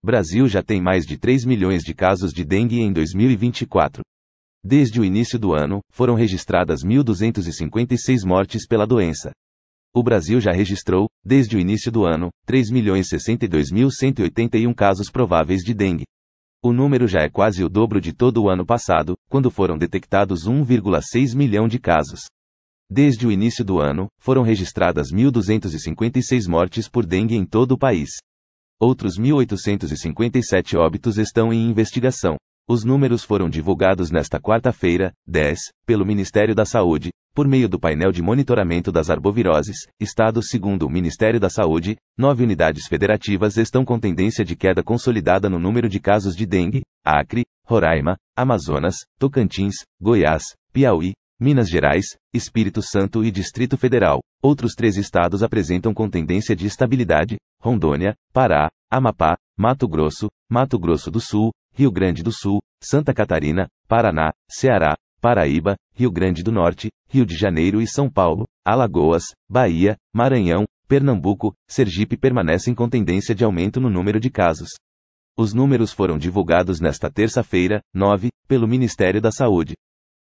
Brasil já tem mais de 3 milhões de casos de dengue em 2024. Desde o início do ano, foram registradas 1.256 mortes pela doença. O Brasil já registrou, desde o início do ano, 3.062.181 casos prováveis de dengue. O número já é quase o dobro de todo o ano passado, quando foram detectados 1,6 milhão de casos. Desde o início do ano, foram registradas 1.256 mortes por dengue em todo o país. Outros 1.857 óbitos estão em investigação. Os números foram divulgados nesta quarta-feira, 10, pelo Ministério da Saúde, por meio do painel de monitoramento das arboviroses. Estados. Segundo o Ministério da Saúde, 9 unidades federativas estão com tendência de queda consolidada no número de casos de dengue: Acre, Roraima, Amazonas, Tocantins, Goiás, Piauí, Minas Gerais, Espírito Santo e Distrito Federal. Outros 3 estados apresentam com tendência de estabilidade: Rondônia, Pará, Amapá, Mato Grosso do Sul, Rio Grande do Sul, Santa Catarina, Paraná, Ceará, Paraíba, Rio Grande do Norte, Rio de Janeiro e São Paulo. Alagoas, Bahia, Maranhão, Pernambuco, Sergipe permanecem com tendência de aumento no número de casos. Os números foram divulgados nesta terça-feira, 9, pelo Ministério da Saúde.